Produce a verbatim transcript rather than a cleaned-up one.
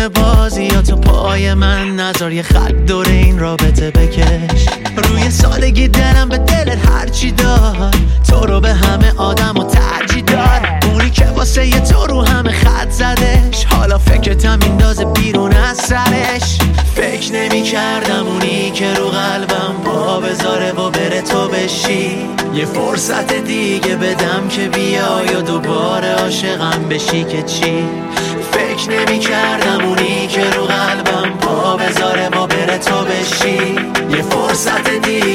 همه بازیاتو پای من نذار، یه خط دور این رابطه بکش. روی سادگی دلم به دلت هرچی داد، تو رو به همه آدم و ترجیح داد. اونی که واسه یه تو رو همه خط زدش، حالا فکرتم میندازه بیرون از سرش. فکر نمی کردم اونی که رو قلبم پا بذاره و بره تو بشی. یه فرصت دیگه بدم که بیای و دوباره عاشقم بشی که چی. فکر نمی کردم اونی که رو قلبم پا بذاره و بره تو بشی. یه فرصت دیگه